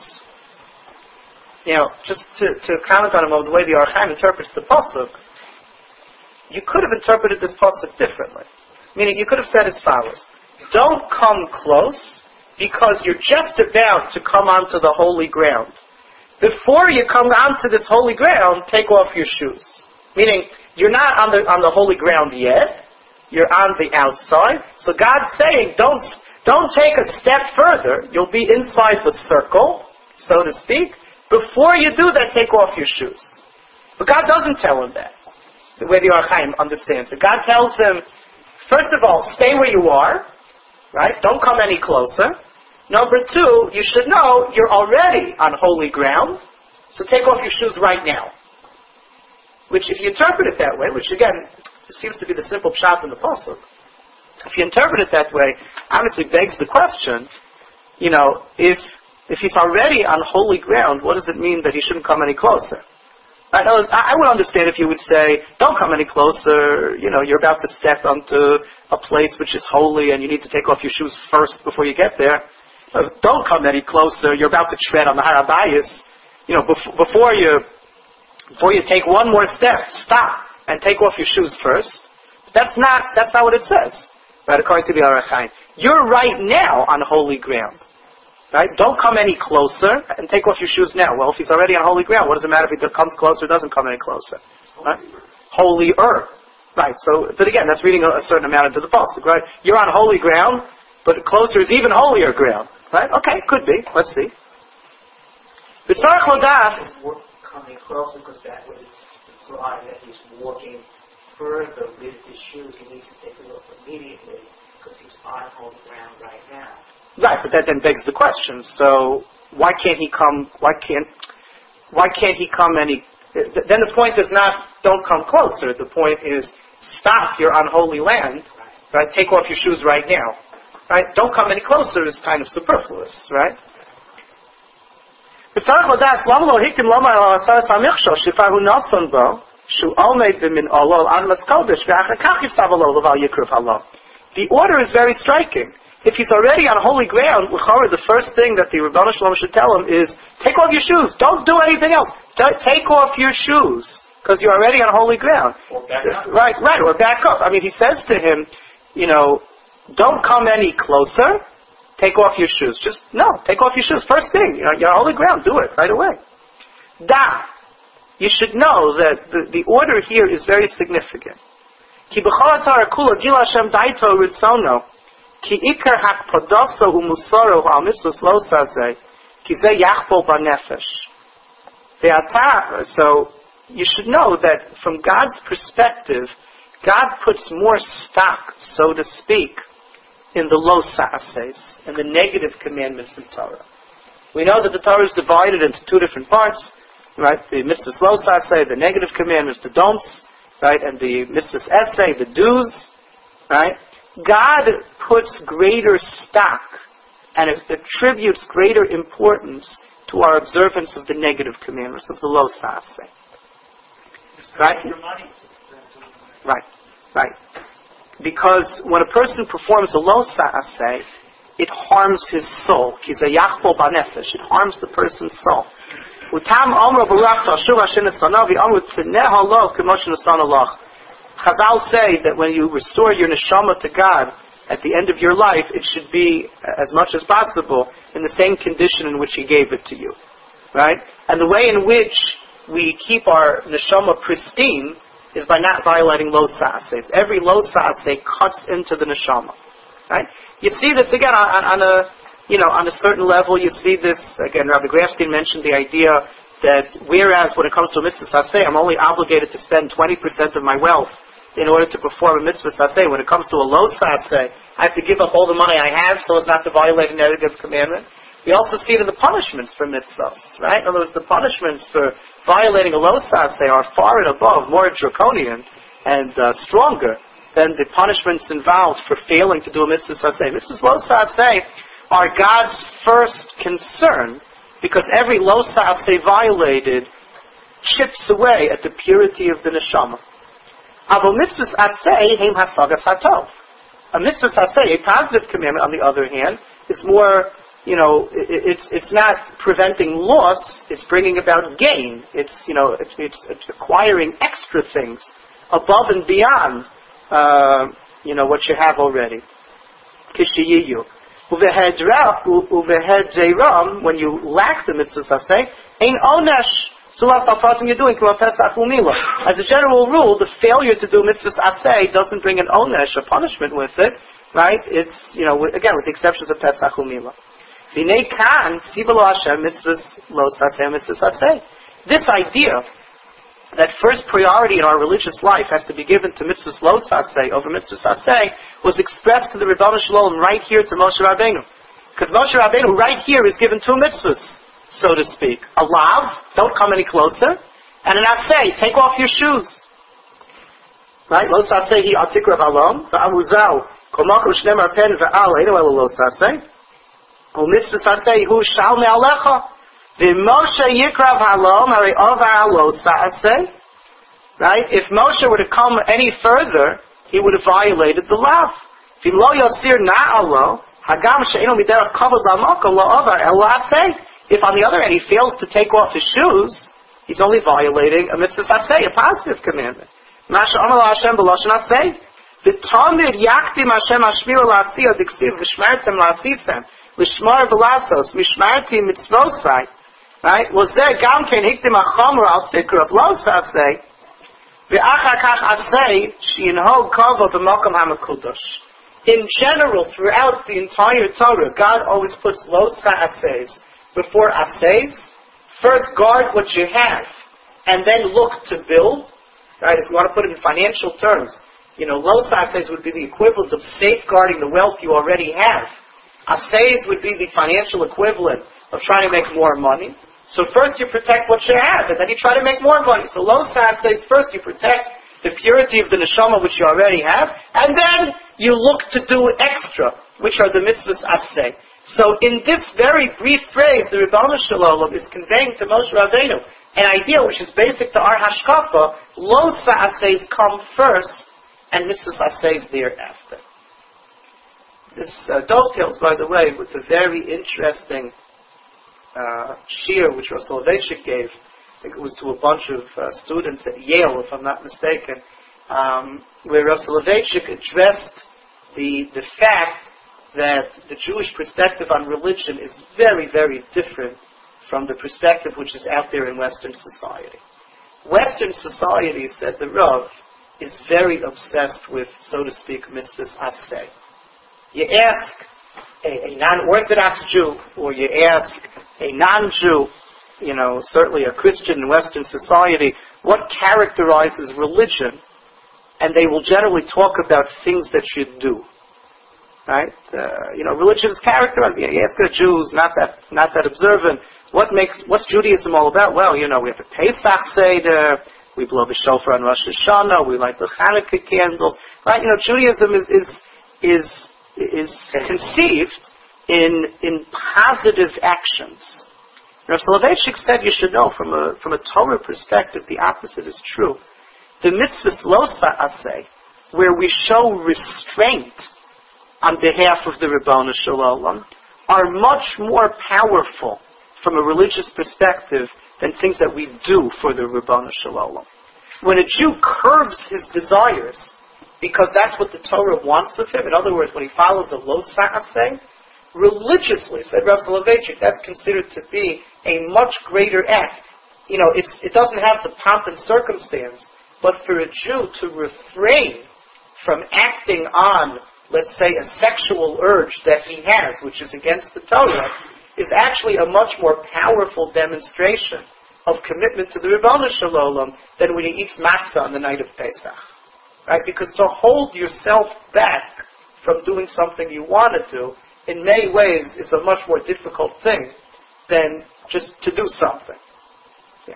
Just to comment on a moment, the way the Aruch Chaim interprets the pasuk, you could have interpreted this pasuk differently. Meaning, you could have said as follows: don't come close, because you're just about to come onto the holy ground. Before you come onto this holy ground, take off your shoes. Meaning, you're not on the holy ground yet. You're on the outside. So God's saying, don't take a step further. You'll be inside the circle, so to speak. Before you do that, take off your shoes. But God doesn't tell him that. The way the Or HaChaim understands it. God tells him, first of all, stay where you are. Right? Don't come any closer. Number two, you should know you're already on holy ground. So take off your shoes right now. Which, if you interpret it that way, which again, seems to be the simple pshat in the pasuk. If you interpret it that way, obviously begs the question, if he's already on holy ground, what does it mean that he shouldn't come any closer? I would understand if you would say, don't come any closer, you're about to step onto a place which is holy and you need to take off your shoes first before you get there. Don't come any closer, you're about to tread on the Har HaBayis. Before you take one more step, stop and take off your shoes first. That's not what it says, right? According to the Or HaChaim. You're right now on holy ground. Right? Don't come any closer and take off your shoes now. Well, if he's already on holy ground, what does it matter if he comes closer or doesn't come any closer? Right? Holier. Right. So, but again, that's reading a certain amount into the pasuk, right? You're on holy ground, but closer is even holier ground. Right? Okay, could be. Let's see. B'tzarech lodas. Coming closer because that would imply that he's walking further with his shoes. He needs to take it off immediately because he's on holy ground right now. Right, but that then begs the question. So why can't he come? Why can't he come any? Then the point is not don't come closer. The point is stop. You're on holy land. Right? Take off your shoes right now. Right? Don't come any closer is kind of superfluous. Right? The order is very striking. If he's already on holy ground, the first thing that the Rebbeinu Shalom should tell him is, take off your shoes. Don't do anything else. Take off your shoes, because you're already on holy ground. Or back up. Right, or back up. I mean, he says to him, don't come any closer. Take off your shoes. Take off your shoes. First thing, you're on holy ground. Do it right away. You should know that the order here is very significant. Ki b'chol haTorah kula gila Hashem daito ritzono. Ki ikar hakpadoso umusoro ha'amitzvos lo sazeh, ki zeh yachbol b'nefesh. So you should know that from God's perspective, God puts more stock, so to speak, in the lo sa'ases, in the negative commandments in Torah. We know that the Torah is divided into two different parts, right? The mitzvahs lo sa'aseh, the negative commandments, the don'ts, right? And the mitzvahs essay, the do's, right? God puts greater stock and attributes greater importance to our observance of the negative commandments, of the lo sa'aseh. Right? Right. Because when a person performs a lo sa'aseh, it harms his soul. It harms the person's soul. Chazal say that when you restore your neshama to God at the end of your life, it should be, as much as possible, in the same condition in which He gave it to you. Right? And the way in which we keep our neshama pristine is by not violating lo sa'aseh. Every lo sa'aseh cuts into the neshama. Right? You see this again on a certain level. You see this again. Rabbi Grafstein mentioned the idea that whereas when it comes to a mitzvah saseh, I'm only obligated to spend 20% of my wealth in order to perform a mitzvah saseh. When it comes to a lo saseh, I have to give up all the money I have so as not to violate a negative commandment. We also see it in the punishments for mitzvahs, right? In other words, the punishments for violating a lo saseh are far and above, more draconian and stronger than the punishments involved for failing to do a mitzvah saseh. Mitzvahs lo saseh are God's first concern, because every lo sa'aseh violated chips away at the purity of the neshama. Avo mitzvahs aseh heim hasagas hatov. A mitzvah aseh, a positive commandment, on the other hand, is more, it's not preventing loss, it's bringing about gain. It's acquiring extra things above and beyond, what you have already. Kishiyu. Uvehedram, when you lack the mitzvahs aseh, ein onesh. Sulas al-pratim you're doing, as a general rule, the failure to do mitzvahs aseh doesn't bring an onesh, a punishment with it, right? It's, again, with the exceptions of Pesach Umila. V'nei kan, tzivalo Hashem, mitzvahs lo saseh, mitzvahs aseh. This idea that first priority in our religious life has to be given to mitzvahs lo saseh over mitzvahs aseh was expressed to the Rebbeinu Shalom right here to Moshe Rabbeinu. Because Moshe Rabbeinu right here is given two mitzvahs, so to speak. A lav, don't come any closer, and an aseh, take off your shoes. Right? Lo saseh hi atikra v'alom, v'amuzal, kol makom shnemar pen v'al, einu elu lo saseh, u'mitzvahs aseh hu shal me'alecha, v'moshe yikrav halom, hari ovar lo saseh. Right? If Moshe would have come any further, he would have violated the lav. V'im lo yosir na'alo, hagam she'enu miderach kavod la'makom lo ovar el aseh. If, on the other hand, he fails to take off his shoes, he's only violating a mitzvah aseh, a positive commandment. Masha amar Hashem b'loshen aseh. V'tamid yaktim Hashem hashmir la'asiyah diksiv v'shmartem la'asisem v'shmar v'lasos v'shmartim mitzvosai. Right? Lozeh gam ken hiktim achamur al tikra b'los aseh v'achar kach aseh she'inhog kavo b'makom ha'mekudosh. In general, throughout the entire Torah, God always puts los asehs before assays. First guard what you have, and then look to build. Right? If you want to put it in financial terms, los assays would be the equivalent of safeguarding the wealth you already have. Assays would be the financial equivalent of trying to make more money. So first you protect what you have, and then you try to make more money. So los assays, first you protect the purity of the neshama which you already have, and then you look to do extra, which are the mitzvahs assay. So in this very brief phrase, the Rebbeinu Shalom is conveying to Moshe Rabbeinu an idea which is basic to our hashkafa. Lo sa'aseis come first, and mitzvahs aseis thereafter. This dovetails, by the way, with the very interesting shiur which Rav Soloveitchik gave. I think it was to a bunch of students at Yale, if I'm not mistaken, where Rav Soloveitchik addressed the fact that the Jewish perspective on religion is very, very different from the perspective which is out there in Western society. Western society, said the Rav, is very obsessed with, so to speak, mitzvahs aseh. You ask a non-Orthodox Jew, or you ask a non-Jew, certainly a Christian in Western society, what characterizes religion, and they will generally talk about things that you do. Right? Religion is characterized. You ask a Jew who's not that observant, what's Judaism all about? Well, we have a Pesach Seder, we blow the shofar on Rosh Hashanah, we light the Hanukkah candles. Right? Judaism is conceived in positive actions. Rav Soloveitchik said you should know from a Torah perspective the opposite is true. The mitzvahs lo sa'aseh, where we show restraint on behalf of the Rebbeinu Shalom, are much more powerful from a religious perspective than things that we do for the Rebbeinu Shalom. When a Jew curbs his desires, because that's what the Torah wants of him, in other words, when he follows a lo sa'aseh, religiously, said Rav Soloveitchik, that's considered to be a much greater act. It doesn't have the pomp and circumstance, but for a Jew to refrain from acting on, let's say, a sexual urge that he has, which is against the Torah, is actually a much more powerful demonstration of commitment to the Rebbeinu Shalom than when he eats matzah on the night of Pesach. Right? Because to hold yourself back from doing something you want to do, in many ways, is a much more difficult thing than just to do something. Yeah.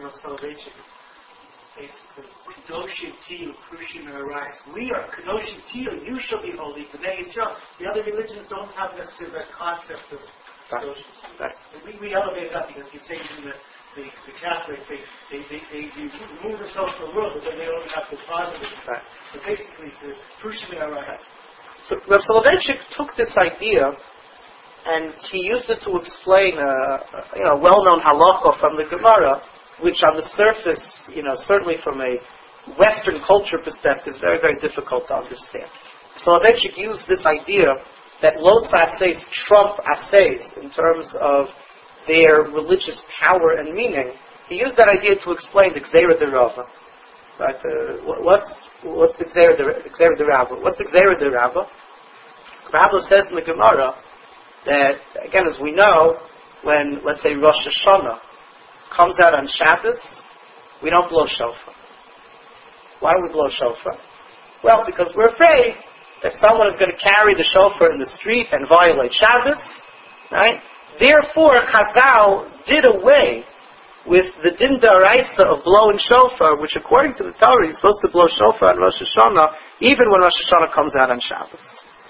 Basically, Kedoshim Tiyu, Prushim Arais. We are Kedoshim Tiyu, you shall be holy, but they Israel. The other religions don't have necessarily that concept of Kedoshim. Right. We elevate it up because you say in the Catholics, they remove themselves from the world, but then they only have the positive. Right. But basically, the Prushim Arais. So Rav Soloveitchik took this idea and he used it to explain a well-known halacha from the Gemara, which on the surface, certainly from a Western culture perspective is very, very difficult to understand. Soloveitchik used this idea that los assays trump assays in terms of their religious power and meaning. He used that idea to explain the Gzeira Derava. Right? What's the Gzeira Derava? What's the Gzeira Derava? Rabbi says in the Gemara that, again, as we know, when, let's say, Rosh Hashanah comes out on Shabbos, we don't blow shofar. Why do we blow shofar? Well, because we're afraid that someone is going to carry the shofar in the street and violate Shabbos, right? Therefore, Chazal did away with the din d'oraisa of blowing shofar, which according to the Torah, you're supposed to blow shofar on Rosh Hashanah, even when Rosh Hashanah comes out on Shabbos.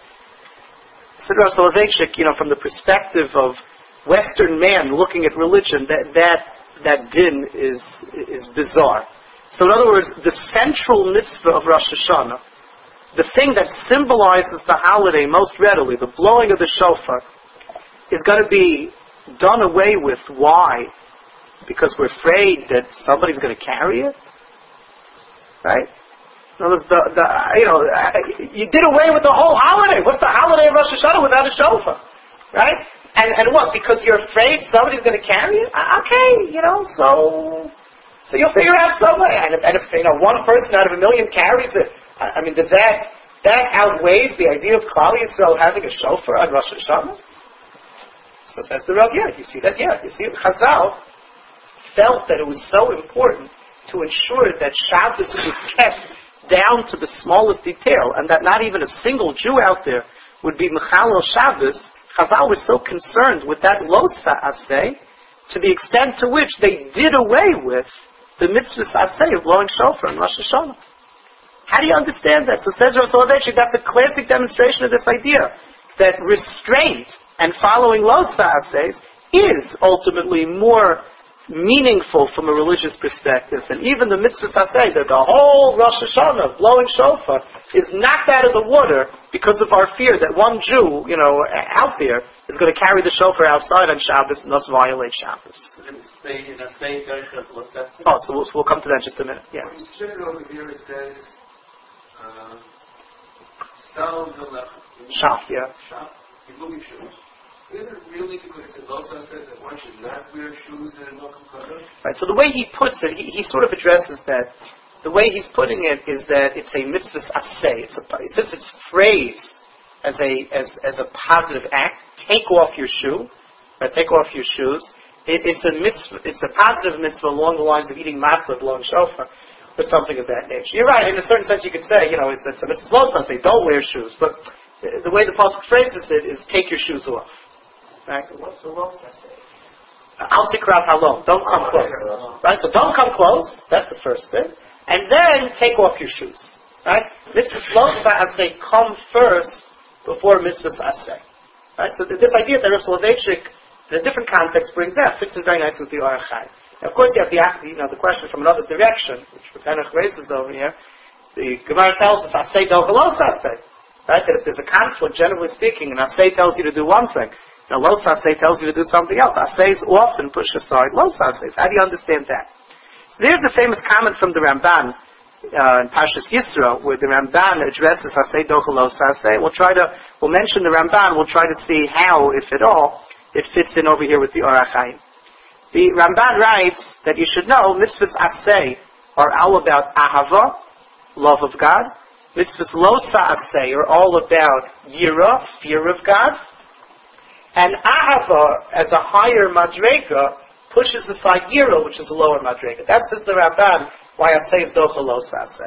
So Soloveitchik, from the perspective of Western man looking at religion, that din is bizarre. So in other words, the central mitzvah of Rosh Hashanah, the thing that symbolizes the holiday most readily, the blowing of the shofar, is going to be done away with. Why? Because we're afraid that somebody's going to carry it? Right? In other words, you did away with the whole holiday. What's the holiday of Rosh Hashanah without a shofar? Right? And what? Because you're afraid somebody's going to carry it? Okay, so you'll figure out some way. And if one person out of 1 million carries it, does that outweighs the idea of Klal Yisrael having a shofar on Rosh Hashanah? So says the Rav, you see that, You see, Chazal felt that it was so important to ensure that Shabbos was kept down to the smallest detail, and that not even a single Jew out there would be Mechalel Shabbos. Chazal was so concerned with that lo sa'aseh, to the extent to which they did away with the mitzvah sa'aseh of blowing shofar in Rosh Hashanah. How do you understand that? So says Rav Soloveitchik, that's a classic demonstration of this idea, that restraint and following lo sa'asehs is ultimately more meaningful from a religious perspective. And even the mitzvah saseh, that the whole Rosh Hashanah, blowing shofar, is knocked out of the water because of our fear that one Jew, out there, is going to carry the shofar outside on Shabbos and thus violate Shabbos. Oh, so we'll come to that in just a minute. Yeah. Over here it says, Shaf, yeah. Shaf, shoes. Is it really because it also says that one should not wear shoes in a Malkum Kaddish? Right, so the way he puts it, he sort of addresses that. The way he's putting it is that it's a mitzvah aseh. Since it's phrased as a positive act, take off your shoe, right, take off your shoes. It's a mitzvah, it's a positive mitzvah along the lines of eating matzah, blowing shofar, or something of that nature. You're right, in a certain sense you could say, it's a mitzvah lo say, don't wear shoes, but the way the pasuk phrases it is take your shoes off. Right? What's the lo sa'aseh? Al tikrat halom. Don't come close. Right? So don't come close. That's the first bit. And then take off your shoes. Right? Mitzvah lo sa'aseh come first before mitzvah sa'aseh. Right? So this idea that Rav Soloveitchik, in a different context, brings out fits in very nicely with the Orach Chaim. Of course, you have the question from another direction, which Rav raises over here. The Gemara tells us aseh dochel lo sa'aseh. Right? That if there's a conflict, generally speaking, and aseh tells you to do one thing, now, lo sa'aseh tells you to do something else. Aseh is often pushed aside. Lo sa'aseh. How do you understand that? So there's a famous comment from the Ramban in Parshas Yisro, where the Ramban addresses aseh dochel lo sa'aseh. We'll mention the Ramban. We'll try to see how, if at all, it fits in over here with the Orach Chaim. The Ramban writes that you should know mitzvahs aseh are all about ahava, love of God. Mitzvahs lo sa'aseh are all about yira, fear of God. And ahava, as a higher madrega, pushes aside yira, which is a lower madrega. That says the Ramban, why aseh is dochel lo sa'aseh.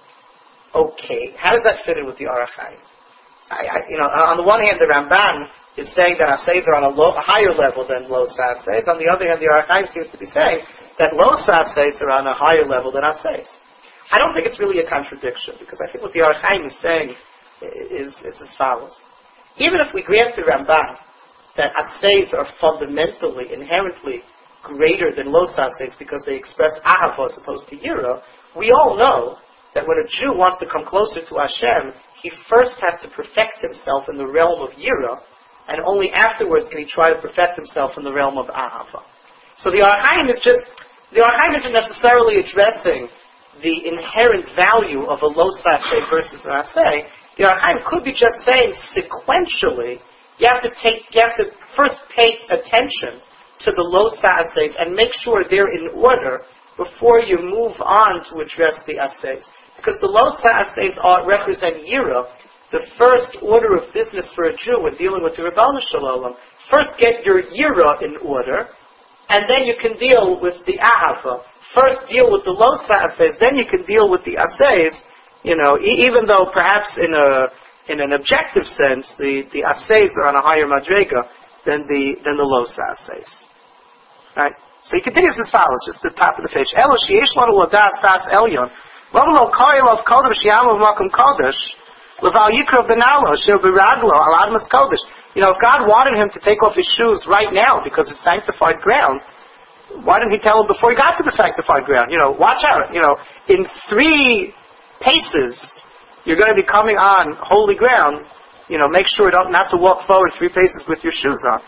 Okay, how does that fit in with the Orach Chaim? On the one hand, the Ramban is saying that asehs are on a higher level than lo sa'asehs. On the other hand, the Orach Chaim seems to be saying that lo sa'asehs are on a higher level than asehs. I don't think it's really a contradiction, because I think what the Orach Chaim is saying is as follows. Even if we grant the Ramban that asehs are fundamentally, inherently greater than lo sa'asehs because they express ahava as opposed to yira, we all know that when a Jew wants to come closer to Hashem, he first has to perfect himself in the realm of yira, and only afterwards can he try to perfect himself in the realm of ahava. So the Orach Chaim isn't necessarily addressing the inherent value of a low saseh versus an aseh, the Or HaChaim could be just saying sequentially, you have to first pay attention to the low sasehs and make sure they're in order before you move on to address the asehs. Because the low sasehs represent yira, the first order of business for a Jew when dealing with the Ribono Shel Olam. First get your yira in order, and then you can deal with the ahava. First deal with the low sasehs, then you can deal with the asehs. Even though perhaps in an objective sense, the asehs are on a higher madrega than the low sasehs. Right? So he continues as follows, just at the top of the page. Elo sheyesh lanu ladas das elyon, lo koil of kodesh shiamu makom kodesh, leval yikra benalo asher biraglo al admas kodesh. If God wanted him to take off his shoes right now because of sanctified ground, why didn't he tell him before he got to the sanctified ground? Watch out. In 3 paces, you're going to be coming on holy ground. Make sure not to walk forward 3 paces with your shoes on.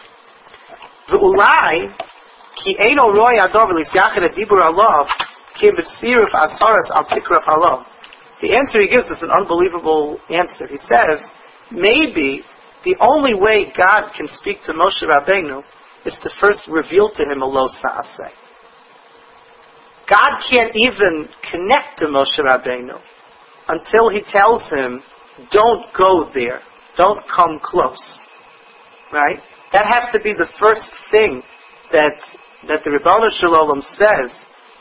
The answer he gives is an unbelievable answer. He says, maybe the only way God can speak to Moshe Rabbeinu is to first reveal to him a lo sa'aseh. God can't even connect to Moshe Rabbeinu until he tells him, don't go there, don't come close. Right? That has to be the first thing that the Ribono Shel Olam says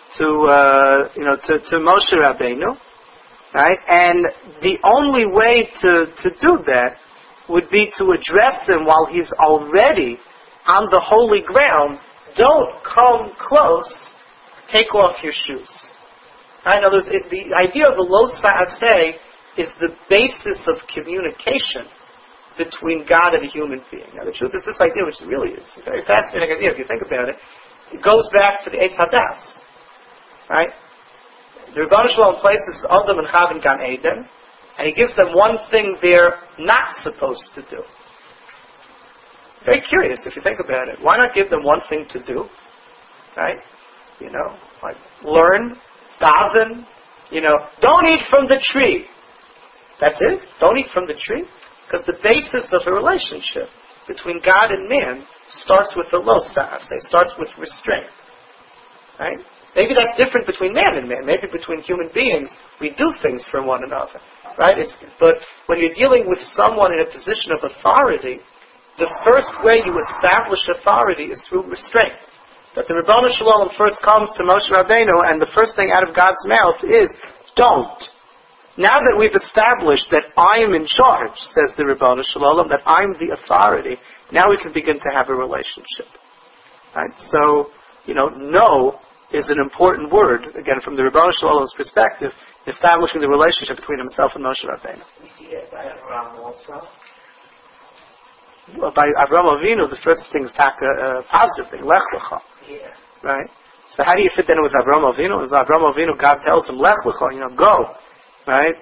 to Moshe Rabbeinu. Right? And the only way to do that would be to address him while he's already on the holy ground. Don't come close, take off your shoes. Right? In other words, the idea of a lo sa'aseh is the basis of communication between God and a human being. Now the truth is this idea, which really is a very fascinating idea if you think about it, it goes back to the Eitz Hadas. Right? The Ribono Shel Olam places Adam and Chava in Gan Eden, and he gives them one thing they're not supposed to do. Very curious if you think about it. Why not give them one thing to do? Right? Like learn, daven, don't eat from the tree. That's it? Don't eat from the tree? Because the basis of a relationship between God and man starts with a lo sa'aseh, starts with restraint. Right? Maybe that's different between man and man. Maybe between human beings, we do things for one another. Right? But when you're dealing with someone in a position of authority, the first way you establish authority is through restraint. That the Ribono Shel Olam first comes to Moshe Rabbeinu, and the first thing out of God's mouth is, don't. Now that we've established that I am in charge, says the Ribono Shel Olam, that I'm the authority, now we can begin to have a relationship. Right? So, no is an important word, again, from the Ribono Shel Olam's perspective, establishing the relationship between himself and Moshe Rabbeinu. You see that by Abraham also? Well, by Avraham Avinu, the first thing is a positive thing, Lech Lecha. Yeah. Right? So how do you fit that in with Avraham Avinu? As Avraham Avinu, God tells him, Lech Lecha, go. Right?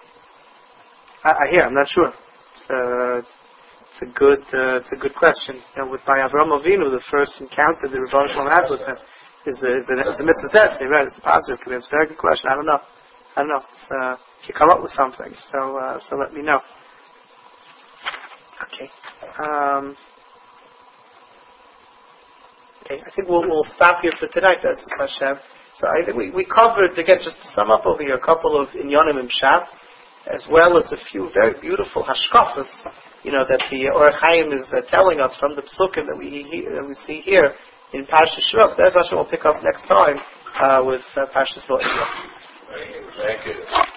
I hear, I'm not sure. It's a good question. By Avraham Avinu, the first encounter the Ribono Shel Olam has with him is a mitzvah, right? It's a positive command. It's a very good question. I don't know. If you come up with something, so let me know. Okay. I think we'll stop here for tonight, B'ezras Hashem. So I think we covered, again, just to sum up over here, a couple of inyanim and pshat, as well as a few very beautiful hashkafas, that the Or HaChaim is telling us from the psukim that we see here in Parshas Shmos. B'ezras Hashem will pick up next time with Parshas Vayikra. Thank you.